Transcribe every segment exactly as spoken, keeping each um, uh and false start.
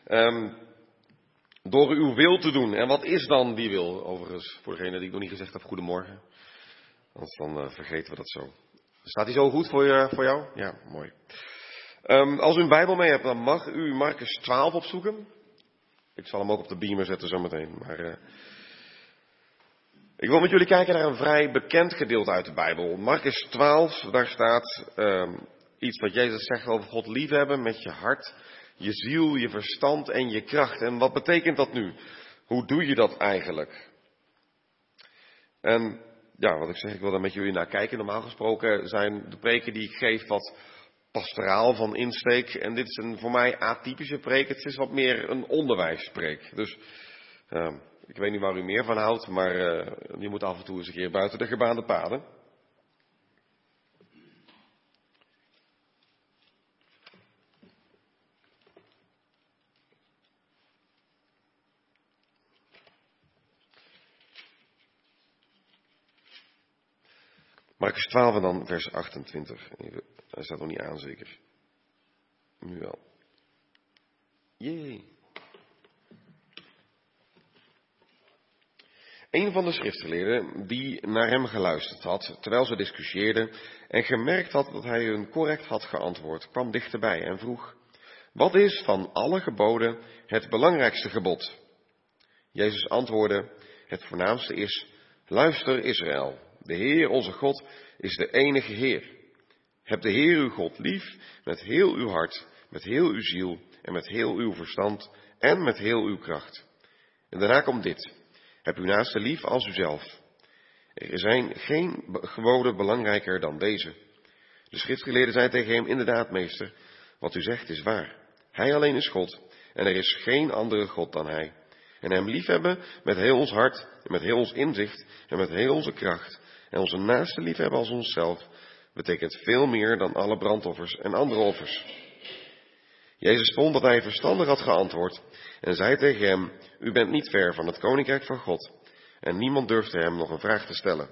Um, door uw wil te doen. En wat is dan die wil? Overigens, voor degene die ik nog niet gezegd heb, goedemorgen. Anders dan uh, vergeten we dat zo. Staat hij zo goed voor, je, voor jou? Ja, mooi. Um, als u een Bijbel mee hebt, dan mag u Marcus twaalf opzoeken. Ik zal hem ook op de beamer zetten zometeen. Maar uh, ik wil met jullie kijken naar een vrij bekend gedeelte uit de Bijbel. Marcus twaalf, daar staat um, iets wat Jezus zegt over God liefhebben met je hart, je ziel, je verstand en je kracht. En wat betekent dat nu? Hoe doe je dat eigenlijk? En ja, wat ik zeg, ik wil daar met jullie naar kijken. Normaal gesproken zijn de preken die ik geef wat pastoraal van insteek. En dit is een voor mij atypische preek. Het is wat meer een onderwijspreek. Dus uh, ik weet niet waar u meer van houdt, maar uh, je moet af en toe eens een keer buiten de gebaande paden. Marcus twaalf en dan vers achtentwintig. Even, hij staat nog niet aan zeker. Nu wel. Jee. Een van de schriftgeleerden die naar hem geluisterd had, terwijl ze discussieerden en gemerkt had dat hij hun correct had geantwoord, kwam dichterbij en vroeg: wat is van alle geboden het belangrijkste gebod? Jezus antwoordde: het voornaamste is: luister Israël. De Heer, onze God, is de enige Heer. Heb de Heer uw God lief met heel uw hart, met heel uw ziel en met heel uw verstand en met heel uw kracht. En daarna komt dit: heb uw naaste lief als uzelf. Er zijn geen geboden belangrijker dan deze. De schriftgeleerden zei tegen hem: inderdaad, meester, wat u zegt is waar. Hij alleen is God en er is geen andere God dan hij. En hem liefhebben met heel ons hart en met heel ons inzicht en met heel onze kracht. En onze naaste liefhebben als onszelf betekent veel meer dan alle brandoffers en andere offers. Jezus vond dat hij verstandig had geantwoord en zei tegen hem: u bent niet ver van het koninkrijk van God. En niemand durfde hem nog een vraag te stellen.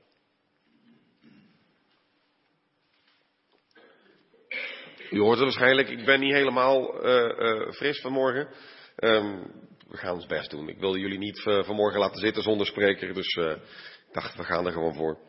U hoort het waarschijnlijk, ik ben niet helemaal uh, uh, fris vanmorgen. Um, we gaan ons best doen. Ik wilde jullie niet uh, vanmorgen laten zitten zonder spreker, dus uh, ik dacht, we gaan er gewoon voor.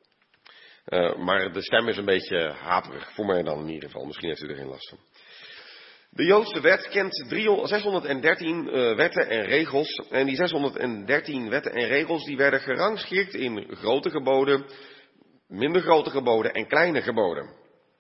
Uh, maar de stem is een beetje haperig, voor mij dan in ieder geval. Misschien heeft u er geen last van. De Joodse wet kent zeshonderddertien uh, wetten en regels. En die zeshonderddertien wetten en regels die werden gerangschikt in grote geboden, minder grote geboden en kleine geboden.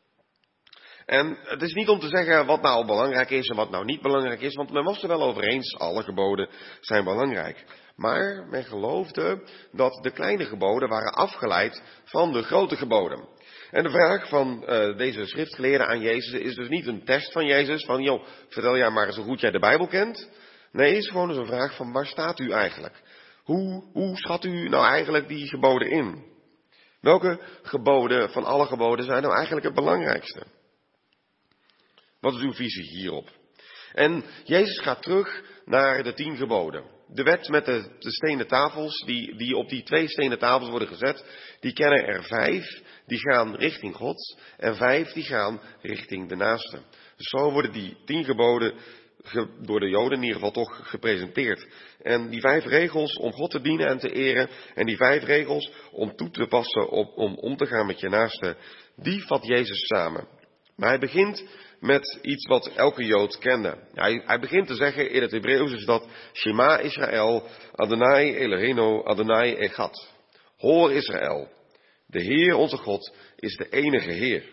En het is niet om te zeggen wat nou belangrijk is en wat nou niet belangrijk is, want men was er wel over eens, alle geboden zijn belangrijk. Maar men geloofde dat de kleine geboden waren afgeleid van de grote geboden. En de vraag van uh, deze schriftgeleerden aan Jezus is dus niet een test van Jezus, van joh, vertel jij maar eens hoe goed jij de Bijbel kent. Nee, het is gewoon eens een vraag van waar staat u eigenlijk? Hoe, hoe schat u nou eigenlijk die geboden in? Welke geboden van alle geboden zijn nou eigenlijk het belangrijkste? Wat is uw visie hierop? En Jezus gaat terug naar de tien geboden. De wet met de, de stenen tafels, die, die op die twee stenen tafels worden gezet, die kennen er vijf, die gaan richting God, en vijf die gaan richting de naaste. Dus zo worden die tien geboden ge, door de Joden in ieder geval toch gepresenteerd. En die vijf regels om God te dienen en te eren, en die vijf regels om toe te passen op, om om te gaan met je naaste, die vat Jezus samen. Maar hij begint met iets wat elke Jood kende. Hij, hij begint te zeggen, in het Hebreeuws is dat Shema Israël, Adonai Eloheinu, Adonai Echad. Hoor Israël, de Heer onze God is de enige Heer.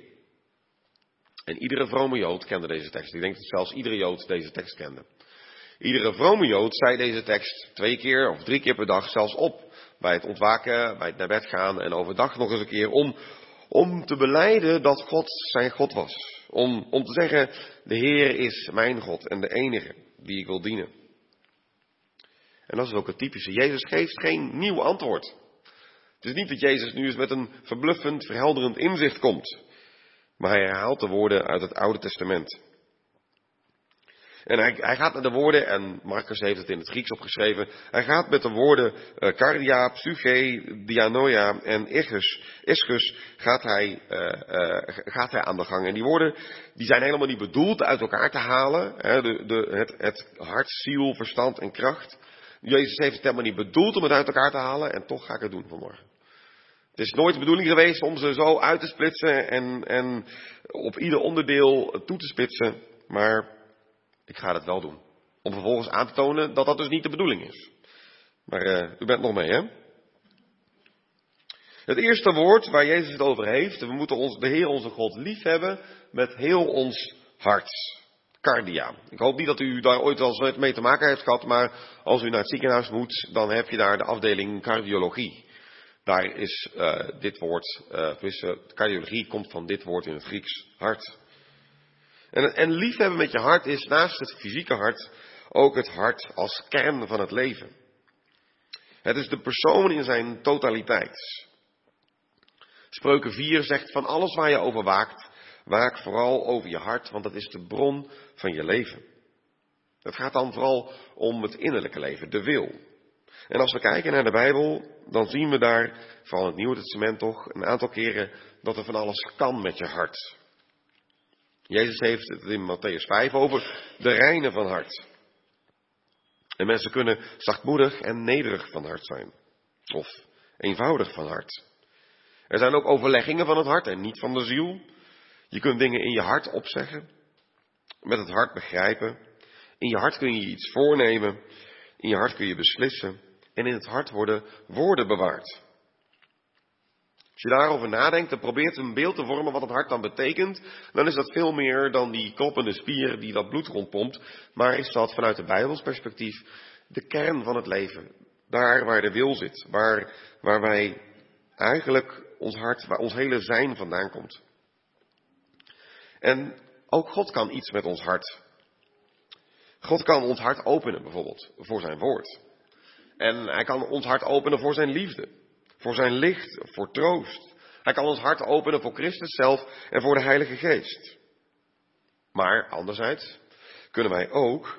En iedere vrome Jood kende deze tekst. Ik denk dat zelfs iedere Jood deze tekst kende. Iedere vrome Jood zei deze tekst twee keer of drie keer per dag zelfs op. Bij het ontwaken, bij het naar bed gaan en overdag nog eens een keer om... Om te belijden dat God zijn God was. Om, om te zeggen, de Heer is mijn God en de enige die ik wil dienen. En dat is ook het typische. Jezus geeft geen nieuw antwoord. Het is niet dat Jezus nu eens met een verbluffend, verhelderend inzicht komt. Maar hij herhaalt de woorden uit het Oude Testament. En hij, hij gaat met de woorden, en Marcus heeft het in het Grieks opgeschreven, hij gaat met de woorden uh, cardia, psyche, dianoia en ischus, ischus gaat, hij, uh, uh, gaat hij aan de gang. En die woorden die zijn helemaal niet bedoeld uit elkaar te halen, hè, de, de, het, het hart, ziel, verstand en kracht. Jezus heeft het helemaal niet bedoeld om het uit elkaar te halen en toch ga ik het doen vanmorgen. Het is nooit de bedoeling geweest om ze zo uit te splitsen en, en op ieder onderdeel toe te spitsen, maar ik ga het wel doen. Om vervolgens aan te tonen dat dat dus niet de bedoeling is. Maar uh, u bent nog mee, hè? Het eerste woord waar Jezus het over heeft, we moeten ons, de Heer onze God lief hebben met heel ons hart. Cardia. Ik hoop niet dat u daar ooit wel eens mee te maken heeft gehad, maar als u naar het ziekenhuis moet, dan heb je daar de afdeling cardiologie. Daar is uh, dit woord, uh, dus, uh, cardiologie komt van dit woord in het Grieks, hart. En, en liefhebben met je hart is naast het fysieke hart ook het hart als kern van het leven. Het is de persoon in zijn totaliteit. Spreuken vier zegt van alles waar je over waakt, waak vooral over je hart, want dat is de bron van je leven. Het gaat dan vooral om het innerlijke leven, de wil. En als we kijken naar de Bijbel, dan zien we daar, vooral in het Nieuwe Testament toch, een aantal keren dat er van alles kan met je hart. Jezus heeft het in Mattheüs vijf over de reine van hart. En mensen kunnen zachtmoedig en nederig van hart zijn. Of eenvoudig van hart. Er zijn ook overleggingen van het hart en niet van de ziel. Je kunt dingen in je hart opzeggen. Met het hart begrijpen. In je hart kun je iets voornemen. In je hart kun je beslissen. En in het hart worden woorden bewaard. Als je daarover nadenkt en probeert een beeld te vormen wat het hart dan betekent, dan is dat veel meer dan die kloppende spier die dat bloed rondpompt. Maar is dat vanuit de Bijbels perspectief de kern van het leven. Daar waar de wil zit. Waar, waar wij eigenlijk ons hart, waar ons hele zijn vandaan komt. En ook God kan iets met ons hart. God kan ons hart openen bijvoorbeeld voor zijn woord. En hij kan ons hart openen voor zijn liefde. Voor zijn licht, voor troost. Hij kan ons hart openen voor Christus zelf en voor de Heilige Geest. Maar anderzijds kunnen wij ook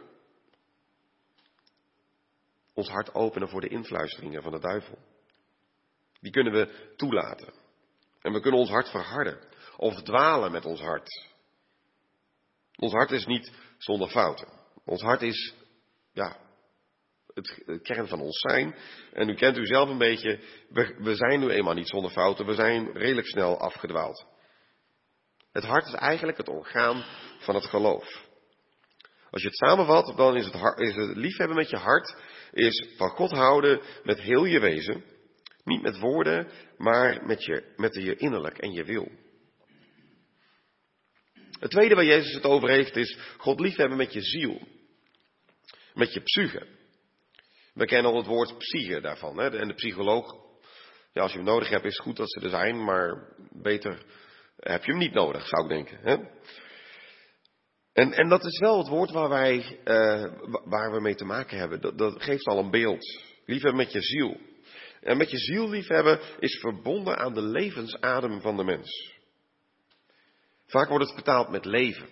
ons hart openen voor de influisteringen van de duivel. Die kunnen we toelaten. En we kunnen ons hart verharden. Of dwalen met ons hart. Ons hart is niet zonder fouten. Ons hart is, ja, het, het kern van ons zijn. En u kent u zelf een beetje. We, we zijn nu eenmaal niet zonder fouten. We zijn redelijk snel afgedwaald. Het hart is eigenlijk het orgaan van het geloof. Als je het samenvat, dan is het, hart, is het liefhebben met je hart, is van God houden met heel je wezen. Niet met woorden, maar met je, met je innerlijk en je wil. Het tweede waar Jezus het over heeft is God liefhebben met je ziel. Met je psyche. We kennen al het woord psyche daarvan. Hè? En de psycholoog, ja, als je hem nodig hebt is het goed dat ze er zijn, maar beter heb je hem niet nodig, zou ik denken. Hè? En, en dat is wel het woord waar, wij, uh, waar we mee te maken hebben. Dat, dat geeft al een beeld. Liefhebben met je ziel. En met je ziel liefhebben is verbonden aan de levensadem van de mens. Vaak wordt het vertaald met leven.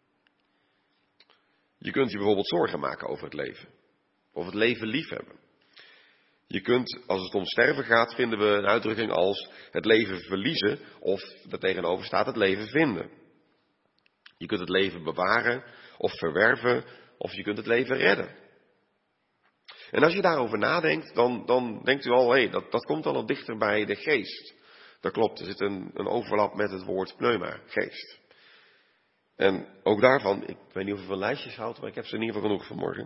Je kunt je bijvoorbeeld zorgen maken over het leven. Of het leven liefhebben. Je kunt, als het om sterven gaat, vinden we een uitdrukking als het leven verliezen. Of daartegenover staat het leven vinden. Je kunt het leven bewaren of verwerven. Of je kunt het leven redden. En als je daarover nadenkt, dan, dan denkt u al, hé, hey, dat, dat komt al wat dichter bij de geest. Dat klopt, er zit een, een overlap met het woord pneuma, geest. En ook daarvan, ik weet niet of u van lijstjes houdt, maar ik heb ze in ieder geval genoeg vanmorgen.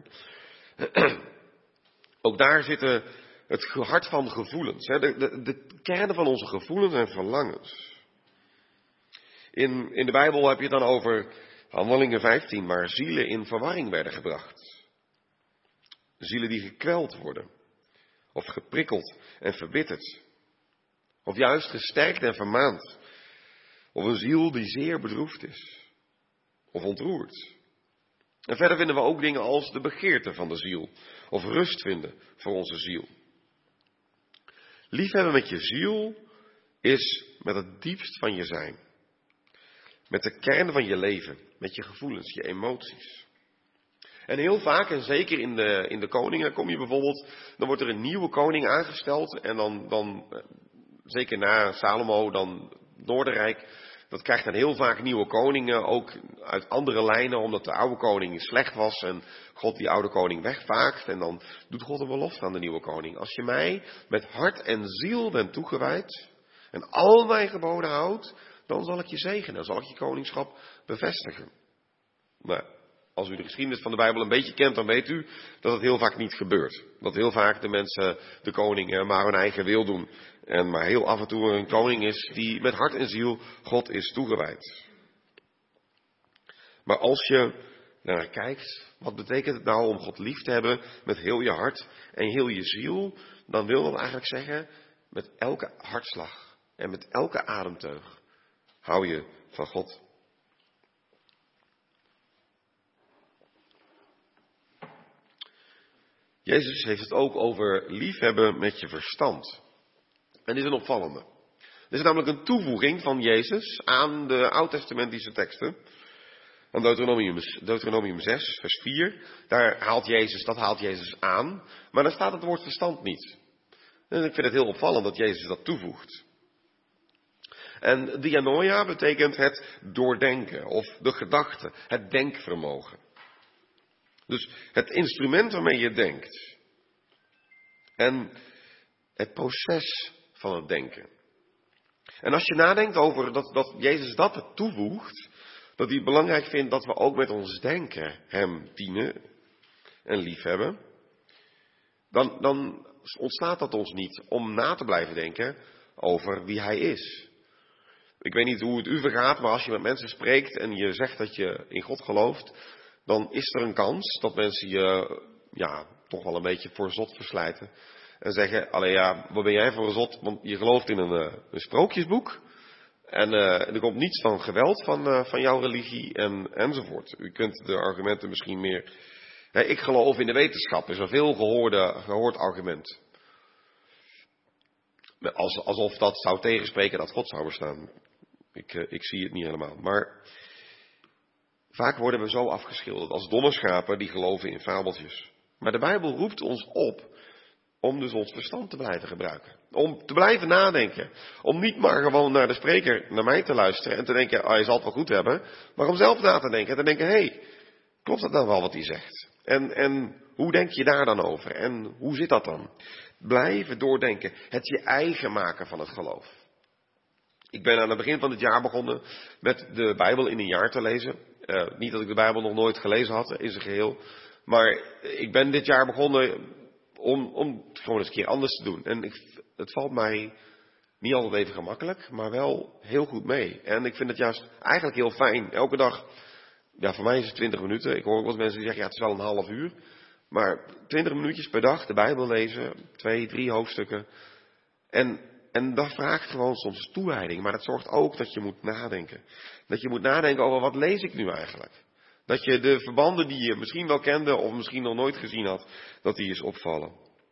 Ook daar zitten het hart van gevoelens. Hè, de, de, de kernen van onze gevoelens en verlangens. In, in de Bijbel heb je het dan over Handelingen vijftien, waar zielen in verwarring werden gebracht. Zielen die gekweld worden. Of geprikkeld en verbitterd. Of juist gesterkt en vermaand. Of een ziel die zeer bedroefd is. Of ontroerd. En verder vinden we ook dingen als de begeerte van de ziel. Of rust vinden voor onze ziel. Liefhebben met je ziel is met het diepst van je zijn. Met de kern van je leven. Met je gevoelens, je emoties. En heel vaak, en zeker in de, in de koningen, kom je bijvoorbeeld, dan wordt er een nieuwe koning aangesteld. En dan, dan zeker na Salomo, dan Noorderrijk, dat krijgt dan heel vaak nieuwe koningen, ook uit andere lijnen, omdat de oude koning slecht was en God die oude koning wegvaagt. En dan doet God een belofte aan de nieuwe koning. Als je mij met hart en ziel bent toegewijd en al mijn geboden houdt, dan zal ik je zegenen, dan zal ik je koningschap bevestigen. Maar als u de geschiedenis van de Bijbel een beetje kent, dan weet u dat het heel vaak niet gebeurt. Dat heel vaak de mensen, de koningen, maar hun eigen wil doen. En maar heel af en toe een koning is die met hart en ziel God is toegewijd. Maar als je naar kijkt, wat betekent het nou om God lief te hebben met heel je hart en heel je ziel? Dan wil dat eigenlijk zeggen, met elke hartslag en met elke ademteug hou je van God. Jezus heeft het ook over liefhebben met je verstand. En dit is een opvallende. Dit is namelijk een toevoeging van Jezus aan de oud-testamentische teksten. Aan Deuteronomium, Deuteronomium zes, vers vier. Daar haalt Jezus, dat haalt Jezus aan. Maar daar staat het woord verstand niet. En ik vind het heel opvallend dat Jezus dat toevoegt. En dianoia betekent het doordenken of de gedachte, het denkvermogen. Dus het instrument waarmee je denkt. En het proces van het denken. En als je nadenkt over dat, dat Jezus dat er toevoegt, dat hij het belangrijk vindt dat we ook met ons denken hem dienen en liefhebben, dan, dan ontstaat dat ons niet om na te blijven denken over wie hij is. Ik weet niet hoe het u vergaat, maar als je met mensen spreekt en je zegt dat je in God gelooft, dan is er een kans dat mensen je ja, toch wel een beetje voor zot verslijten. En zeggen, allee ja, wat ben jij voor een zot? Want je gelooft in een, uh, een sprookjesboek. En uh, er komt niets van geweld van, uh, van jouw religie en, enzovoort. U kunt de argumenten misschien meer... Hè, ik geloof in de wetenschap, is een veel gehoorde, gehoord argument. Als, alsof dat zou tegenspreken dat God zou bestaan. Ik, uh, ik zie het niet helemaal. Maar vaak worden we zo afgeschilderd als domme schapen die geloven in fabeltjes. Maar de Bijbel roept ons op om dus ons verstand te blijven gebruiken. Om te blijven nadenken. Om niet maar gewoon naar de spreker, naar mij te luisteren en te denken, ah, hij zal het wel goed hebben. Maar om zelf na te denken en te denken, hé, hey, klopt dat nou wel wat hij zegt? En, en hoe denk je daar dan over? En hoe zit dat dan? Blijven doordenken. Het je eigen maken van het geloof. Ik ben aan het begin van het jaar begonnen met de Bijbel in een jaar te lezen. Uh, niet dat ik de Bijbel nog nooit gelezen had in zijn geheel. Maar ik ben dit jaar begonnen om, om het gewoon eens een keer anders te doen. En ik, het valt mij niet altijd even gemakkelijk, maar wel heel goed mee. En ik vind het juist eigenlijk heel fijn. Elke dag, ja voor mij is het twintig minuten. Ik hoor ook wat mensen die zeggen, ja het is wel een half uur. Maar twintig minuutjes per dag de Bijbel lezen, twee, drie hoofdstukken. En, en dat vraagt gewoon soms toewijding. Maar dat zorgt ook dat je moet nadenken. Dat je moet nadenken over wat lees ik nu eigenlijk. Dat je de verbanden die je misschien wel kende of misschien nog nooit gezien had, dat die eens opvallen.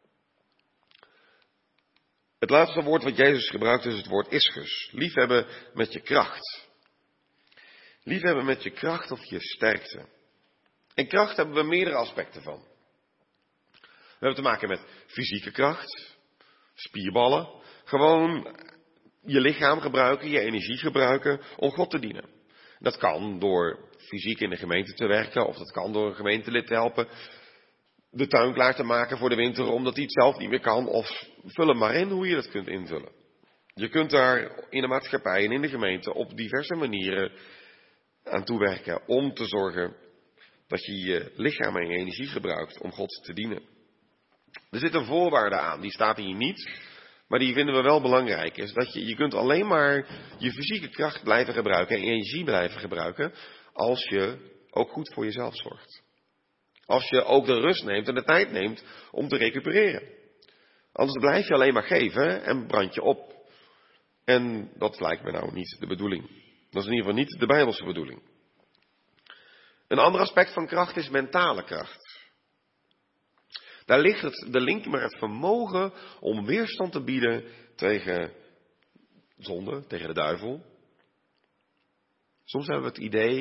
Het laatste woord wat Jezus gebruikt is het woord ischus. Liefhebben met je kracht. Liefhebben met je kracht of je sterkte. En kracht hebben we meerdere aspecten van. We hebben te maken met fysieke kracht, spierballen. Gewoon je lichaam gebruiken, je energie gebruiken om God te dienen. Dat kan door fysiek in de gemeente te werken, of dat kan door een gemeentelid te helpen de tuin klaar te maken voor de winter, omdat hij het zelf niet meer kan. Of vul hem maar in hoe je dat kunt invullen. Je kunt daar in de maatschappij en in de gemeente op diverse manieren aan toewerken om te zorgen dat je je lichaam en je energie gebruikt om God te dienen. Er zit een voorwaarde aan, die staat hier niet, maar die vinden we wel belangrijk. Is dat je, je kunt alleen maar je fysieke kracht blijven gebruiken en je energie blijven gebruiken als je ook goed voor jezelf zorgt. Als je ook de rust neemt en de tijd neemt om te recupereren. Anders blijf je alleen maar geven en brand je op. En dat lijkt me nou niet de bedoeling. Dat is in ieder geval niet de Bijbelse bedoeling. Een ander aspect van kracht is mentale kracht. Daar ligt het, de link met het vermogen om weerstand te bieden tegen zonde, tegen de duivel. Soms hebben we het idee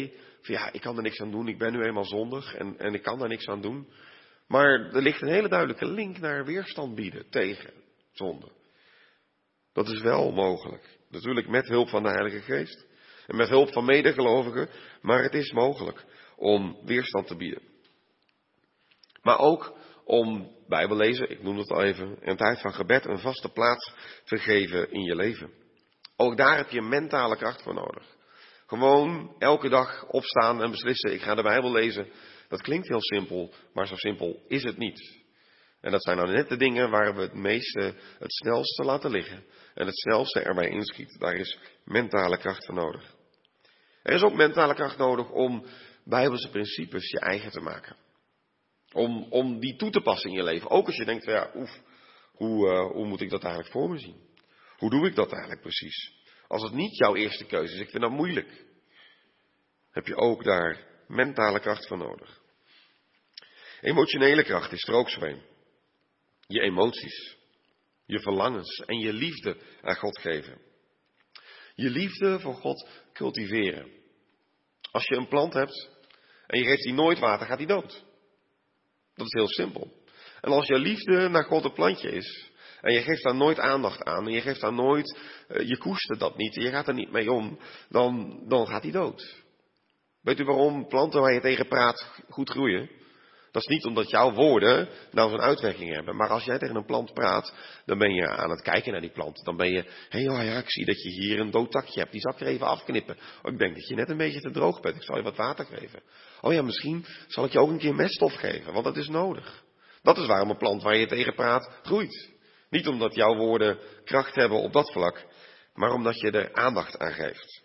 van ja, ik kan er niks aan doen, ik ben nu eenmaal zondig en, en ik kan daar niks aan doen. Maar er ligt een hele duidelijke link naar weerstand bieden tegen zonde. Dat is wel mogelijk. Natuurlijk met hulp van de Heilige Geest en met hulp van medegelovigen, maar het is mogelijk om weerstand te bieden. Maar ook om Bijbellezen, ik noem het al even, een tijd van gebed een vaste plaats te geven in je leven. Ook daar heb je mentale kracht voor nodig. Gewoon elke dag opstaan en beslissen, ik ga de Bijbel lezen. Dat klinkt heel simpel, maar zo simpel is het niet. En dat zijn nou net de dingen waar we het meeste, het snelste laten liggen. En het snelste erbij inschiet. Daar is mentale kracht voor nodig. Er is ook mentale kracht nodig om Bijbelse principes je eigen te maken. Om, om die toe te passen in je leven. Ook als je denkt, ja, oef, hoe, uh, hoe moet ik dat eigenlijk voor me zien? Hoe doe ik dat eigenlijk precies? Als het niet jouw eerste keuze is, ik vind dat moeilijk. Heb je ook daar mentale kracht voor nodig. Emotionele kracht is er ook zo een. Je emoties, je verlangens en je liefde aan God geven. Je liefde voor God cultiveren. Als je een plant hebt en je geeft die nooit water, gaat die dood. Dat is heel simpel. En als je liefde naar God een plantje is en je geeft daar nooit aandacht aan en je geeft daar nooit, je koestert dat niet en je gaat er niet mee om, dan, dan gaat die dood. Weet u waarom planten waar je tegen praat goed groeien? Dat is niet omdat jouw woorden nou zo'n uitwerking hebben. Maar als jij tegen een plant praat, dan ben je aan het kijken naar die plant. Dan ben je, hé hey, ja, ik zie dat je hier een dood takje hebt. Die zal ik er even afknippen. Oh, ik denk dat je net een beetje te droog bent. Ik zal je wat water geven. Oh ja, misschien zal ik je ook een keer meststof geven. Want dat is nodig. Dat is waarom een plant waar je tegen praat groeit. Niet omdat jouw woorden kracht hebben op dat vlak. Maar omdat je er aandacht aan geeft.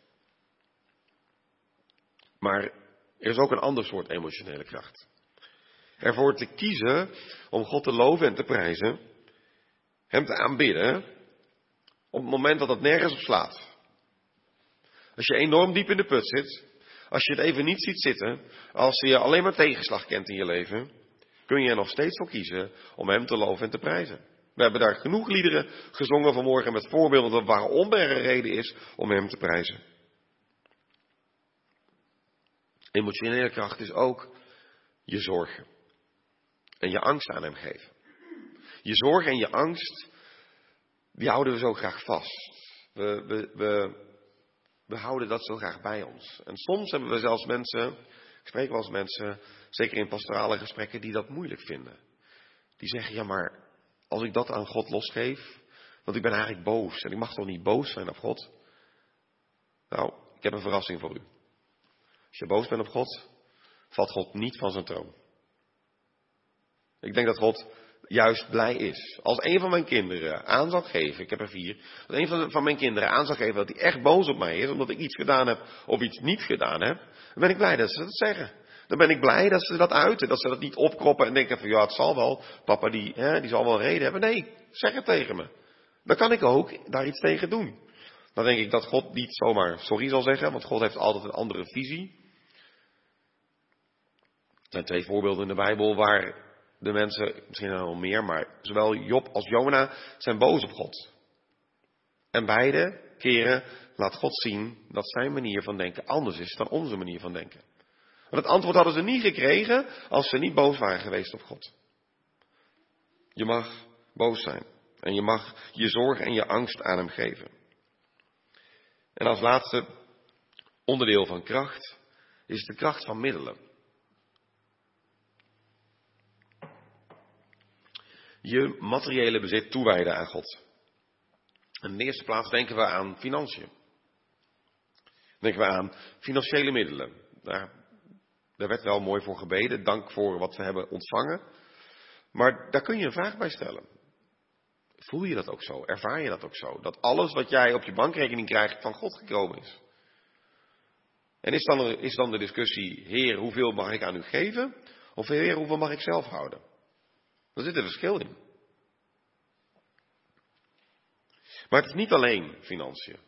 Maar er is ook een ander soort emotionele kracht. Ervoor te kiezen om God te loven en te prijzen. Hem te aanbidden. Op het moment dat het nergens op slaat. Als je enorm diep in de put zit. Als je het even niet ziet zitten. Als je alleen maar tegenslag kent in je leven. Kun je er nog steeds voor kiezen om hem te loven en te prijzen. We hebben daar genoeg liederen gezongen vanmorgen met voorbeelden waarom er een reden is om hem te prijzen. Emotionele kracht is ook je zorgen. En je angst aan hem geven. Je zorg en je angst, die houden we zo graag vast. We, we, we, we houden dat zo graag bij ons. En soms hebben we zelfs mensen, ik spreek wel eens mensen, zeker in pastorale gesprekken, die dat moeilijk vinden. Die zeggen, ja maar, als ik dat aan God losgeef, want ik ben eigenlijk boos. En ik mag toch niet boos zijn op God? Nou, ik heb een verrassing voor u. Als je boos bent op God, valt God niet van zijn troon. Ik denk dat God juist blij is. Als een van mijn kinderen aan zal geven, ik heb er vier, als een van, van mijn kinderen aan zal geven dat hij echt boos op mij is, omdat ik iets gedaan heb of iets niet gedaan heb, dan ben ik blij dat ze dat zeggen. Dan ben ik blij dat ze dat uiten, dat ze dat niet opkroppen en denken van ja, het zal wel, papa die, hè, die zal wel een reden hebben. Nee, zeg het tegen me. Dan kan ik ook daar iets tegen doen. Dan denk ik dat God niet zomaar sorry zal zeggen, want God heeft altijd een andere visie. Er zijn twee voorbeelden in de Bijbel waar de mensen, misschien nog wel meer, maar zowel Job als Jona zijn boos op God. En beide keren laat God zien dat zijn manier van denken anders is dan onze manier van denken. Want het antwoord hadden ze niet gekregen als ze niet boos waren geweest op God. Je mag boos zijn. En je mag je zorg en je angst aan hem geven. En als laatste onderdeel van kracht is de kracht van middelen. Je materiële bezit toewijden aan God. En in de eerste plaats denken we aan financiën. Denken we aan financiële middelen. Daar, daar werd wel mooi voor gebeden. Dank voor wat we hebben ontvangen. Maar daar kun je een vraag bij stellen. Voel je dat ook zo? Ervaar je dat ook zo? Dat alles wat jij op je bankrekening krijgt van God gekomen is? En is dan, is dan de discussie, Heer, hoeveel mag ik aan u geven? Of Heer, hoeveel mag ik zelf houden? Daar zit een verschil in. Maar het is niet alleen financiën.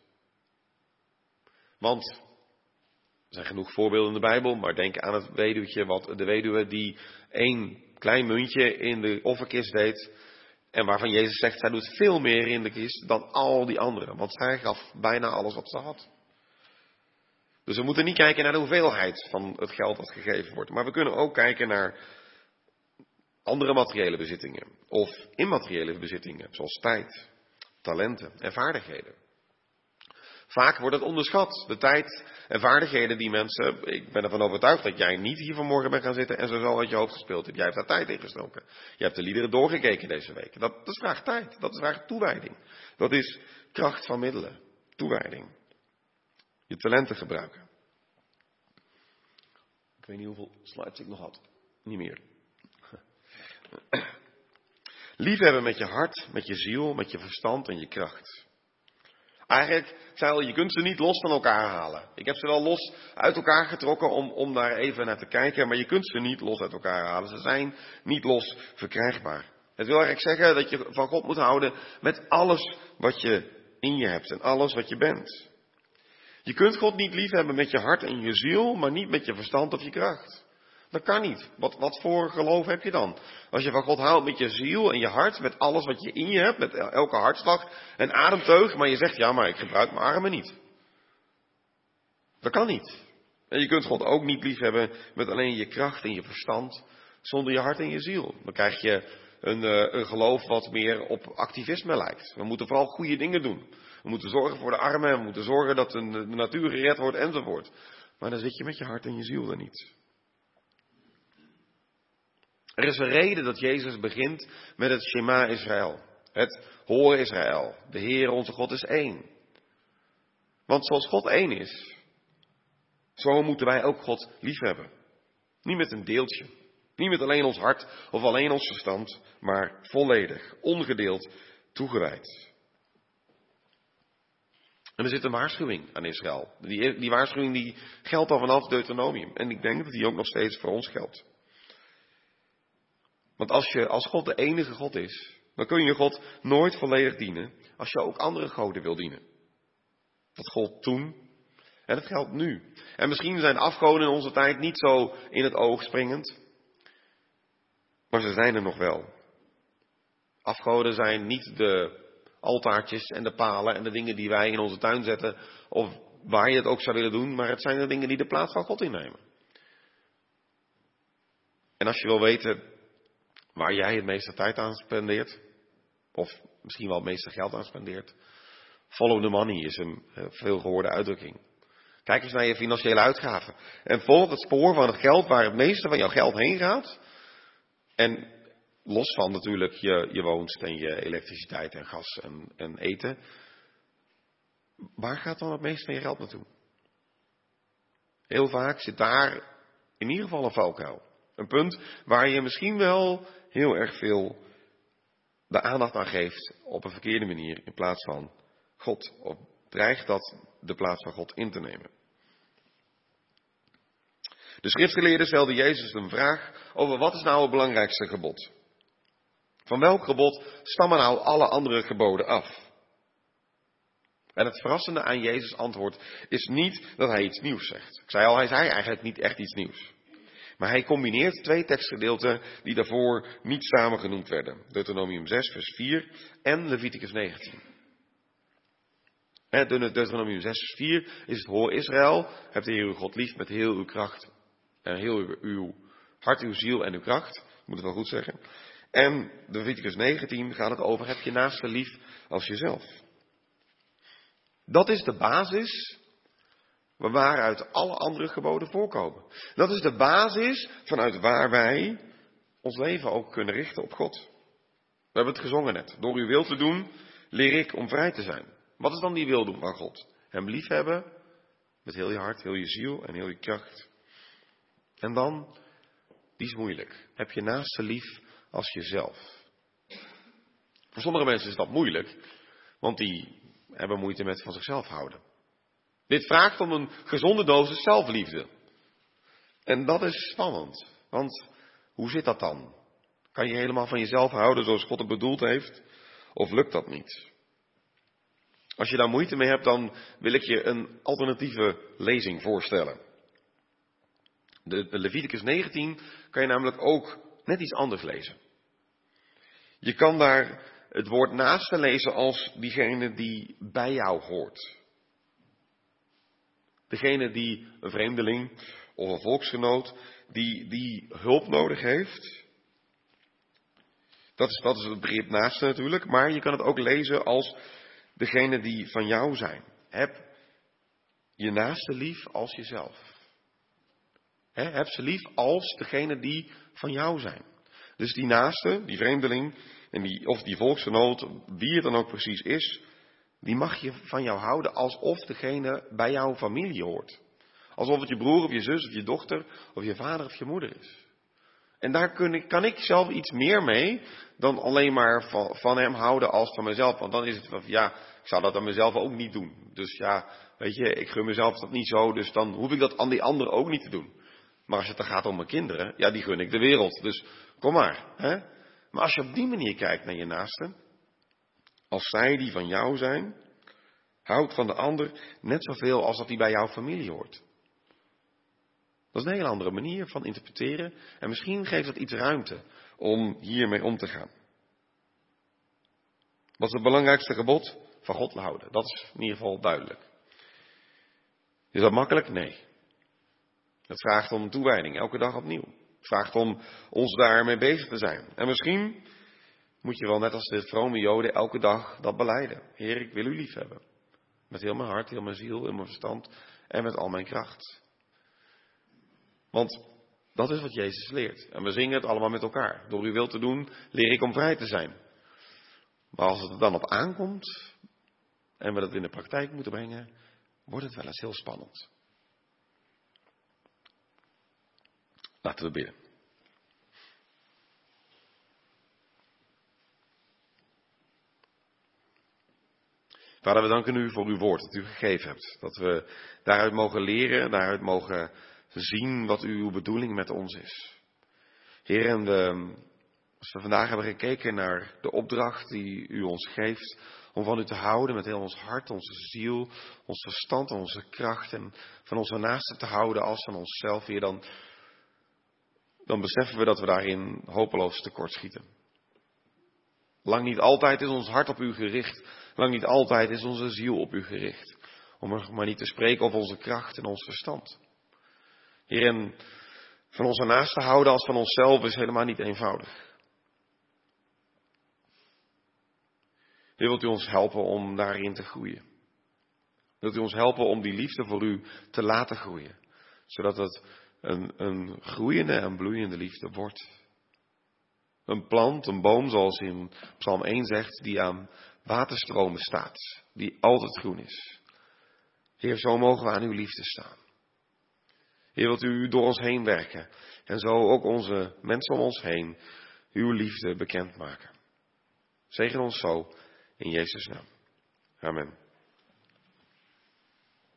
Want er zijn genoeg voorbeelden in de Bijbel, maar denk aan het weduwtje, wat de weduwe die één klein muntje in de offerkist deed. En waarvan Jezus zegt, zij doet veel meer in de kist dan al die anderen. Want zij gaf bijna alles wat ze had. Dus we moeten niet kijken naar de hoeveelheid van het geld dat gegeven wordt. Maar we kunnen ook kijken naar andere materiële bezittingen. Of immateriële bezittingen, zoals tijd, talenten en vaardigheden. Vaak wordt het onderschat, de tijd en vaardigheden die mensen... Ik ben ervan overtuigd dat jij niet hier vanmorgen bent gaan zitten en zo zo uit je hoofd gespeeld hebt. Jij hebt daar tijd in gestoken. Je hebt de liederen doorgekeken deze week. Dat, dat vraagt tijd, dat vraagt toewijding. Dat is kracht van middelen, toewijding. Je talenten gebruiken. Ik weet niet hoeveel slides ik nog had. Niet meer. Liefhebben met je hart, met je ziel, met je verstand en je kracht. Eigenlijk, ik zei al, je kunt ze niet los van elkaar halen. Ik heb ze wel los uit elkaar getrokken om, om daar even naar te kijken, maar je kunt ze niet los uit elkaar halen. Ze zijn niet los verkrijgbaar. Het wil eigenlijk zeggen dat je van God moet houden met alles wat je in je hebt en alles wat je bent. Je kunt God niet liefhebben met je hart en je ziel, maar niet met je verstand of je kracht. Dat kan niet. Wat, wat voor geloof heb je dan? Als je van God houdt met je ziel en je hart, met alles wat je in je hebt, met elke hartslag en ademteug, maar je zegt, ja, maar ik gebruik mijn armen niet. Dat kan niet. En je kunt God ook niet liefhebben met alleen je kracht en je verstand, zonder je hart en je ziel. Dan krijg je een, een geloof wat meer op activisme lijkt. We moeten vooral goede dingen doen. We moeten zorgen voor de armen, we moeten zorgen dat de natuur gered wordt enzovoort. Maar dan zit je met je hart en je ziel er niet. Er is een reden dat Jezus begint met het Shema Israël. Het hoor Israël. De Heer onze God is één. Want zoals God één is, zo moeten wij ook God liefhebben. Niet met een deeltje. Niet met alleen ons hart of alleen ons verstand, maar volledig, ongedeeld, toegewijd. En er zit een waarschuwing aan Israël. Die, die waarschuwing die geldt al vanaf Deuteronomium. En ik denk dat die ook nog steeds voor ons geldt. Want als, je, als God de enige God is, dan kun je God nooit volledig dienen als je ook andere goden wil dienen. Dat gold toen en dat geldt nu. En misschien zijn afgoden in onze tijd niet zo in het oog springend, maar ze zijn er nog wel. Afgoden zijn niet de altaartjes en de palen en de dingen die wij in onze tuin zetten, of waar je het ook zou willen doen, maar het zijn de dingen die de plaats van God innemen. En als je wil weten waar jij het meeste tijd aan spendeert, of misschien wel het meeste geld aan spendeert, follow the money is een veel gehoorde uitdrukking. Kijk eens naar je financiële uitgaven en volg het spoor van het geld waar het meeste van jouw geld heen gaat. En los van natuurlijk je, je woonst en je elektriciteit en gas en, en eten. Waar gaat dan het meeste van je geld naartoe? Heel vaak zit daar in ieder geval een valkuil. Een punt waar je misschien wel heel erg veel de aandacht aan geeft op een verkeerde manier in plaats van God. Of dreigt dat de plaats van God in te nemen. De schriftgeleerden stelden Jezus een vraag over wat is nou het belangrijkste gebod? Van welk gebod stammen nou alle andere geboden af? En het verrassende aan Jezus' antwoord is niet dat hij iets nieuws zegt. Ik zei al, hij zei eigenlijk niet echt iets nieuws. Maar hij combineert twee tekstgedeelten die daarvoor niet samen genoemd werden. Deuteronomium zes vers vier en Leviticus negentien. Deuteronomium zes vers vier is het hoor Israël, hebt de Heer uw God lief met heel uw kracht. En heel uw hart, uw ziel en uw kracht. Ik moet het wel goed zeggen. En Leviticus negentien gaat het over, heb je naaste lief als jezelf. Dat is de basis waaruit alle andere geboden voorkomen. Dat is de basis vanuit waar wij ons leven ook kunnen richten op God. We hebben het gezongen net. Door uw wil te doen, leer ik om vrij te zijn. Wat is dan die wil doen van God? Hem liefhebben met heel je hart, heel je ziel en heel je kracht. En dan, die is moeilijk. Heb je naaste lief als jezelf. Voor sommige mensen is dat moeilijk, want die hebben moeite met van zichzelf houden. Dit vraagt om een gezonde dosis zelfliefde. En dat is spannend, want hoe zit dat dan? Kan je helemaal van jezelf houden zoals God het bedoeld heeft? Of lukt dat niet? Als je daar moeite mee hebt, dan wil ik je een alternatieve lezing voorstellen. De Leviticus negentien kan je namelijk ook net iets anders lezen. Je kan daar het woord naaste lezen als diegene die bij jou hoort. Degene die een vreemdeling of een volksgenoot die, die hulp nodig heeft. Dat is, dat is het begrip naaste natuurlijk. Maar je kan het ook lezen als degene die van jou zijn. Heb je naaste lief als jezelf. He, heb ze lief als degene die van jou zijn. Dus die naaste, die vreemdeling, en die, of die volksgenoot, wie het dan ook precies is, die mag je van jou houden alsof degene bij jouw familie hoort. Alsof het je broer of je zus of je dochter of je vader of je moeder is. En daar kun ik, kan ik zelf iets meer mee dan alleen maar van, van hem houden als van mezelf. Want dan is het van, ja, ik zou dat aan mezelf ook niet doen. Dus ja, weet je, ik gun mezelf dat niet zo, dus dan hoef ik dat aan die anderen ook niet te doen. Maar als het dan gaat om mijn kinderen, ja, die gun ik de wereld. Dus kom maar. Hè? Maar als je op die manier kijkt naar je naasten, als zij die van jou zijn, houd van de ander net zoveel als dat die bij jouw familie hoort. Dat is een hele andere manier van interpreteren. En misschien geeft dat iets ruimte om hiermee om te gaan. Wat is het belangrijkste gebod? Van God houden. Dat is in ieder geval duidelijk. Is dat makkelijk? Nee. Het vraagt om toewijding, elke dag opnieuw. Het vraagt om ons daarmee bezig te zijn. En misschien moet je wel net als de vrome Joden elke dag dat belijden. Heer, ik wil u lief hebben. Met heel mijn hart, heel mijn ziel, heel mijn verstand en met al mijn kracht. Want dat is wat Jezus leert. En we zingen het allemaal met elkaar. Door uw wil te doen, leer ik om vrij te zijn. Maar als het er dan op aankomt en we dat in de praktijk moeten brengen, wordt het wel eens heel spannend. Laten we bidden. Vader, we danken u voor uw woord dat u gegeven hebt. Dat we daaruit mogen leren, daaruit mogen zien wat uw bedoeling met ons is. Heer, en we, als we vandaag hebben gekeken naar de opdracht die u ons geeft om van u te houden met heel ons hart, onze ziel, ons verstand en onze kracht en van onze naasten te houden als van onszelf, Heer, dan, dan beseffen we dat we daarin hopeloos tekortschieten. Lang niet altijd is ons hart op u gericht. Lang niet altijd is onze ziel op u gericht. Om er maar niet te spreken over onze kracht en ons verstand. Heer, en van onze naasten houden als van onszelf is helemaal niet eenvoudig. Heer, wilt u ons helpen om daarin te groeien? Wilt u ons helpen om die liefde voor u te laten groeien? Zodat het een, een groeiende en bloeiende liefde wordt. Een plant, een boom, zoals in Psalm één zegt, die aan waterstromen staat. Die altijd groen is. Heer, zo mogen we aan uw liefde staan. Heer, wilt u door ons heen werken. En zo ook onze mensen om ons heen uw liefde bekendmaken. Zegen ons zo in Jezus' naam. Amen.